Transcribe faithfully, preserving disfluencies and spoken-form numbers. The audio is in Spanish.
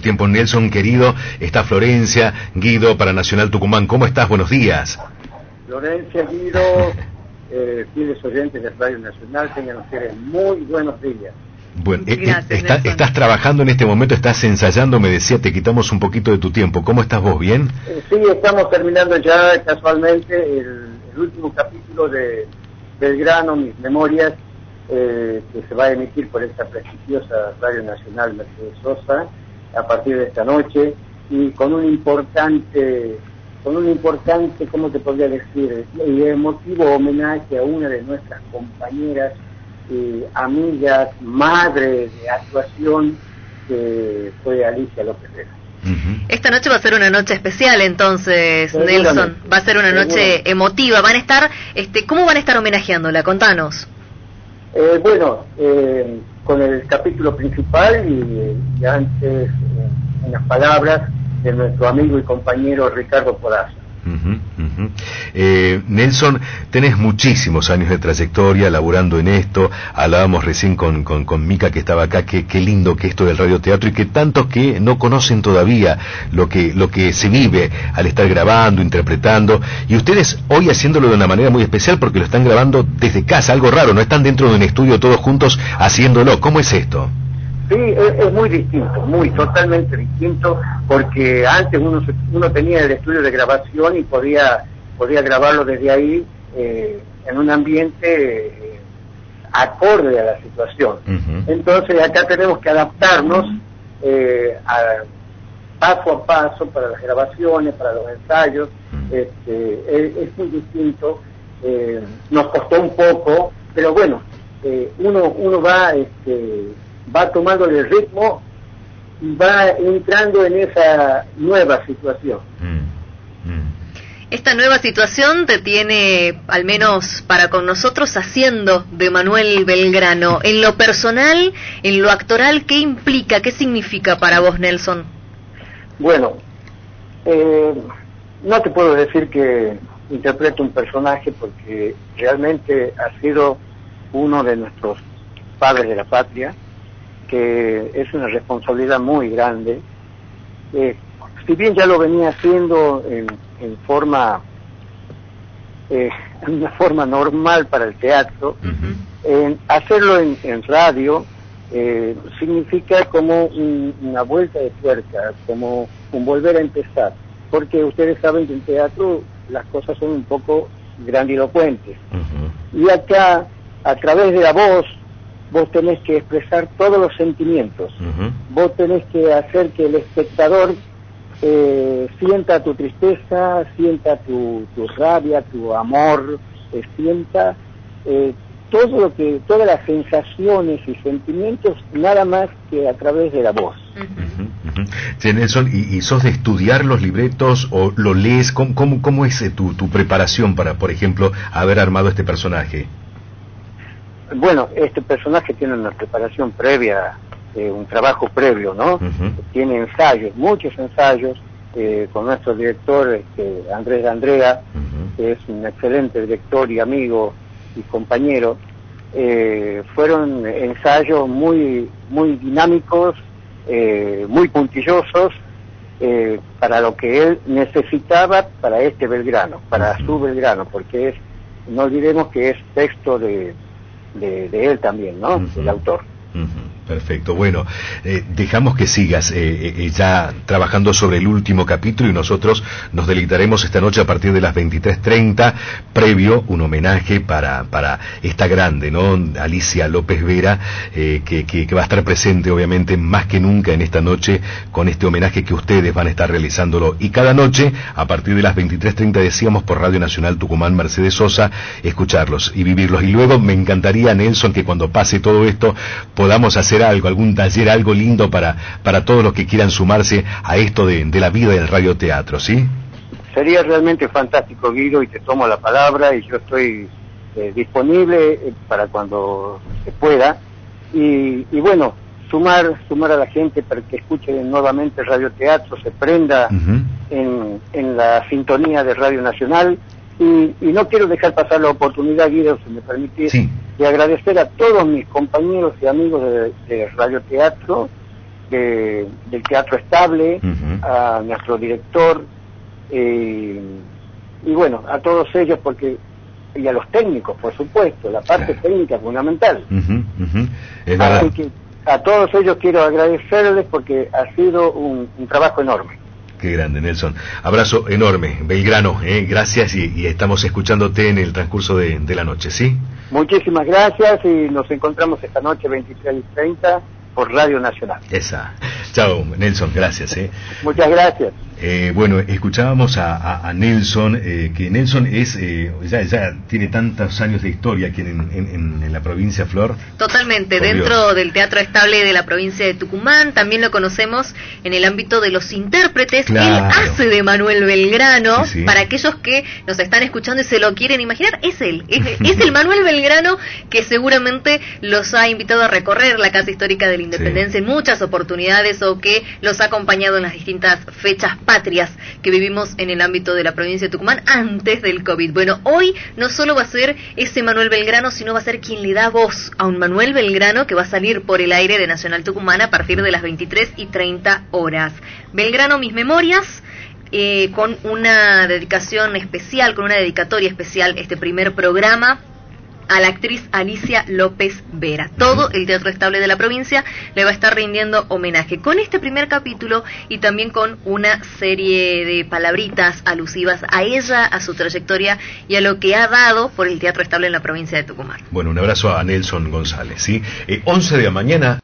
Tiempo, Nelson, querido, está Florencia, Guido, para Nacional Tucumán. ¿Cómo estás? Buenos días. Florencia, Guido, eh, fieles oyentes de Radio Nacional, tengan ustedes muy buenos días. Bueno, Gracias, eh, está, estás trabajando en este momento, estás ensayando, me decía, te quitamos un poquito de tu tiempo. ¿Cómo estás vos? ¿Bien? Eh, sí, estamos terminando ya casualmente el, el último capítulo de Belgrano, Mis Memorias, eh, que se va a emitir por esta prestigiosa Radio Nacional Mercedes Sosa a partir de esta noche, y con un importante, con un importante, ¿cómo te podría decir? Y emotivo homenaje a una de nuestras compañeras, eh, amigas, madre de actuación, que fue Alicia López Vera. Esta noche va a ser una noche especial, entonces, Nelson. Va a ser una noche emotiva. Van a estar, este, ¿cómo van a estar homenajeándola? Contanos. Eh, bueno, eh, con el capítulo principal y, y antes eh, unas palabras de nuestro amigo y compañero Ricardo Podaza. Uh-huh, uh-huh. Eh, Nelson, tenés muchísimos años de trayectoria laburando en esto. Hablábamos recién con, con, con Mica, que estaba acá, que qué lindo que esto del radioteatro, y que tantos que no conocen todavía lo que, lo que se vive al estar grabando, interpretando, y ustedes hoy haciéndolo de una manera muy especial porque lo están grabando desde casa, algo raro, no están dentro de un estudio todos juntos haciéndolo. ¿Cómo es esto? Sí, es, es muy distinto, muy totalmente distinto, porque antes uno uno tenía el estudio de grabación y podía podía grabarlo desde ahí eh, en un ambiente eh, acorde a la situación. Uh-huh. Entonces acá tenemos que adaptarnos eh, a, paso a paso para las grabaciones, para los ensayos. Uh-huh. Este, es, es muy distinto, eh, nos costó un poco, pero bueno, eh, uno uno va este, va tomando el ritmo y va entrando en esa nueva situación. Mm, mm. Esta nueva situación te tiene, al menos para con nosotros, haciendo de Manuel Belgrano. En lo personal, en lo actoral, ¿qué implica, qué significa para vos, Nelson? Bueno, eh, no te puedo decir que interpreto un personaje, porque realmente ha sido uno de nuestros padres de la patria, que es una responsabilidad muy grande. Eh, si bien ya lo venía haciendo en, en forma, eh, en una forma normal para el teatro, uh-huh. en hacerlo en, en radio eh, significa como un, una vuelta de tuerca, como un volver a empezar, porque ustedes saben que en teatro las cosas son un poco grandilocuentes, uh-huh. y acá, a través de la voz, vos tenés que expresar todos los sentimientos. Uh-huh. Vos tenés que hacer que el espectador eh, sienta tu tristeza, sienta tu, tu rabia, tu amor, eh, sienta eh, todo lo que, todas las sensaciones y sentimientos, nada más que a través de la voz. Uh-huh, uh-huh. Sí, Nelson, ¿y, ¿y sos de estudiar los libretos o lo lees? ¿Cómo, cómo, cómo es tu, tu preparación para, por ejemplo, haber armado este personaje? Bueno, este personaje tiene una preparación previa, eh, un trabajo previo, ¿no? Uh-huh. Tiene ensayos, muchos ensayos, eh, con nuestro director, este, Andrés de Andrea, uh-huh. que es un excelente director y amigo y compañero. Eh, fueron ensayos muy, muy dinámicos, eh, muy puntillosos, eh, para lo que él necesitaba para este Belgrano, para uh-huh. su Belgrano, porque es, no olvidemos que es texto de De, de él también, ¿no? Uh-huh. El autor. Uh-huh. Perfecto. Bueno, eh, dejamos que sigas eh, eh, ya trabajando sobre el último capítulo, y nosotros nos deleitaremos esta noche a partir de las veintitrés treinta, previo un homenaje para para esta grande, ¿no? Alicia López Vera, eh, que, que, que va a estar presente obviamente más que nunca en esta noche con este homenaje que ustedes van a estar realizándolo, y cada noche a partir de las veintitrés treinta, decíamos, por Radio Nacional Tucumán Mercedes Sosa, escucharlos y vivirlos. Y luego me encantaría, Nelson, que cuando pase todo esto podamos hacer algo, algún taller, algo lindo para para todos los que quieran sumarse a esto de, de la vida del radioteatro, ¿sí? Sería realmente fantástico, Guido, y te tomo la palabra, y yo estoy eh, disponible eh, para cuando se pueda, y, y bueno, sumar sumar a la gente para que escuche nuevamente radioteatro, se prenda uh-huh. en, en la sintonía de Radio Nacional. Y, y no quiero dejar pasar la oportunidad, Guido, si me permitís, sí. de agradecer a todos mis compañeros y amigos de, de radioteatro, de, del Teatro Estable, Uh-huh. a nuestro director, eh, y bueno, a todos ellos, porque y a los técnicos, por supuesto, la parte Claro. técnica es fundamental. Uh-huh, uh-huh. Es verdad. Así que a todos ellos quiero agradecerles porque ha sido un, un trabajo enorme. Qué grande, Nelson. Abrazo enorme, Belgrano, eh, gracias y, y estamos escuchándote en el transcurso de, de la noche, ¿sí? Muchísimas gracias y nos encontramos esta noche veintitrés y treinta por Radio Nacional. Esa. Chao, Nelson, gracias. Eh. Muchas gracias. Eh, bueno, escuchábamos a, a, a Nelson, eh, que Nelson es eh, ya, ya tiene tantos años de historia aquí en, en, en la provincia, Flor. Totalmente, Por dentro Dios. del Teatro Estable de la provincia de Tucumán, también lo conocemos en el ámbito de los intérpretes. Claro. Él hace de Manuel Belgrano, Sí, sí. para aquellos que nos están escuchando y se lo quieren imaginar, es él, es, es el Manuel Belgrano que seguramente los ha invitado a recorrer la Casa Histórica de la Independencia en muchas oportunidades o que los ha acompañado en las distintas fechas patrias que vivimos en el ámbito de la provincia de Tucumán antes del COVID. Bueno, hoy no solo va a ser ese Manuel Belgrano, sino va a ser quien le da voz a un Manuel Belgrano que va a salir por el aire de Nacional Tucumán a partir de las veintitrés y treinta horas. Belgrano, mis memorias, eh, con una dedicación especial, con una dedicatoria especial, este primer programa a la actriz Alicia López Vera. Todo el Teatro Estable de la provincia le va a estar rindiendo homenaje con este primer capítulo y también con una serie de palabritas alusivas a ella, a su trayectoria y a lo que ha dado por el Teatro Estable en la provincia de Tucumán. Bueno, un abrazo a Nelson González, ¿sí? Eh, once de la mañana.